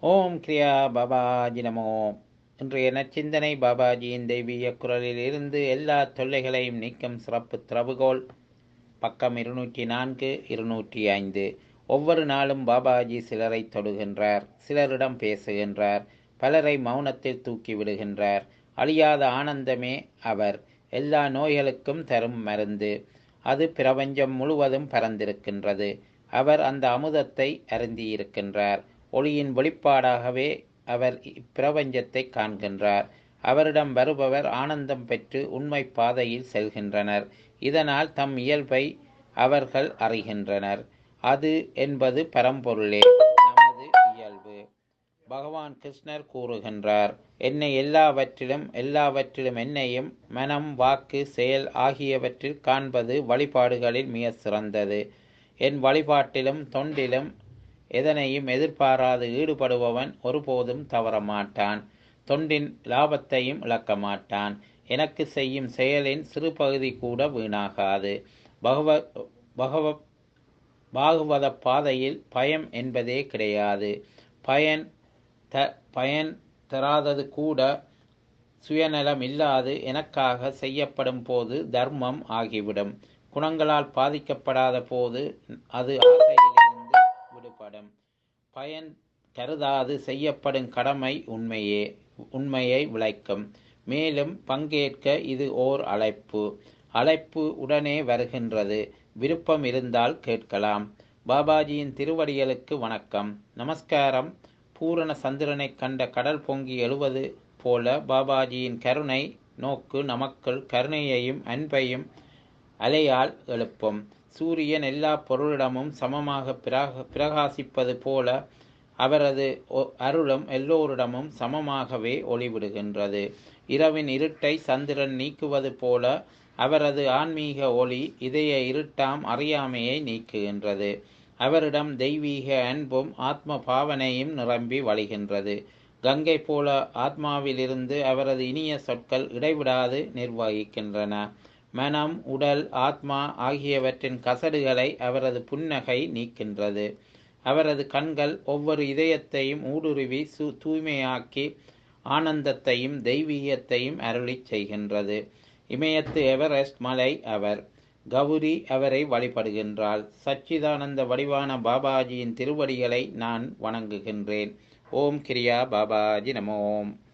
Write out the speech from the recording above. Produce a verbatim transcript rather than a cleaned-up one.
ஓம் கிரியா பாபாஜி நமோ. இன்றைய நச்சிந்தனை பாபாஜியின் தெய்வீக குரலில் இருந்து எல்லா தொல்லைகளையும் நீக்கும் சிறப்பு திறவுகோல். பக்கம் இருநூற்றி நான்கு இருநூற்றி ஐந்து. ஒவ்வொரு நாளும் பாபாஜி சிலரை தொடுகின்றார், சிலரிடம் பேசுகின்றார், பலரை மௌனத்தில் தூக்கி விடுகின்றார். அழியாத ஆனந்தமே அவர். எல்லா நோய்களுக்கும் தரும் மருந்து. அது பிரபஞ்சம் முழுவதும் பரந்திருக்கின்றது. அவர் அந்த அமுதத்தை அருந்தியிருக்கின்றார். ஒளியின் வெளிப்பாடாகவே அவர் இப்பிரபஞ்சத்தை காண்கின்றார். அவரிடம் வருபவர் ஆனந்தம் பெற்று உண்மை பாதையில் செல்கின்றனர். இதனால் தம் இயல்பை அவர்கள் அறிகின்றனர். அது என்பது பரம்பொருளே நமது இயல்பு. பகவான் கிருஷ்ணர் கூறுகின்றார், என்னை எல்லாவற்றிலும் எல்லாவற்றிலும் என்னையும் மனம் வாக்கு செயல் ஆகியவற்றில் காண்பது வழிபாடுகளில் மிக சிறந்தது. என் வழிபாட்டிலும் தொண்டிலும் எதனையும் எதிர்பாராது ஈடுபடுபவன் ஒருபோதும் தவறமாட்டான். தொண்டின் லாபத்தையும் இழக்க மாட்டான். எனக்கு செய்யும் செயலின் சிறு பகுதி கூட வீணாகாது. பகவ பகவ பாகுவத பாதையில் பயம் என்பதே கிடையாது. பயன் த பயன் தராதது கூட சுயநலம் இல்லாது எனக்காக செய்யப்படும் போது தர்மம் ஆகிவிடும். குணங்களால் பாதிக்கப்படாத போது அது ஆசையிலிருந்து விடுபடும். பயன் கருதாது செய்யப்படும் கடமை உண்மையே உண்மையை விளைக்கும். மேலும் பங்கேற்க இது ஓர் அழைப்பு. அழைப்பு உடனே வருகின்றது. விருப்பம் இருந்தால் கேட்கலாம். பாபாஜியின் திருவடிகளுக்கு வணக்கம், நமஸ்காரம். பூரண சந்திரனை கண்ட கடல் பொங்கி எழுவது போல பாபாஜியின் கருணை நோக்கு நமக்குள் கருணையையும் அன்பையும் அலையால் எழுப்பும். சூரியன் எல்லா பொருளிடமும் சமமாக பிரக பிரகாசிப்பது போல அவரது அருளும் எல்லோரிடமும் சமமாகவே ஒளிவிடுகின்றது. இரவின் இருட்டை சந்திரன் நீக்குவது போல அவரது ஆன்மீக ஒளி இதய இருட்டாம் அறியாமையை நீக்குகின்றது. அவரிடம் தெய்வீக அன்பும் ஆத்ம பாவனையும் நிரம்பி வழிகின்றது. கங்கை போல ஆத்மாவிலிருந்து அவரது இனிய சொற்கள் இடைவிடாது நிர்வகிக்கின்றன. மனம், உடல், ஆத்மா ஆகியவற்றின் கசடுகளை அவரது புன்னகை நீக்கின்றது. அவரது கண்கள் ஒவ்வொரு இதயத்தையும் ஊடுருவி சு தூய்மையாக்கி ஆனந்தத்தையும் தெய்வீகத்தையும் அருளி செய்கின்றது. இமயத்து எவரெஸ்ட் மலை அவர். கௌரி அவரை வழிபடுகின்றாள். சச்சிதானந்த வடிவான பாபாஜியின் திருவடிகளை நான் வணங்குகின்றேன். ஓம் கிரியா பாபாஜி நமோம்.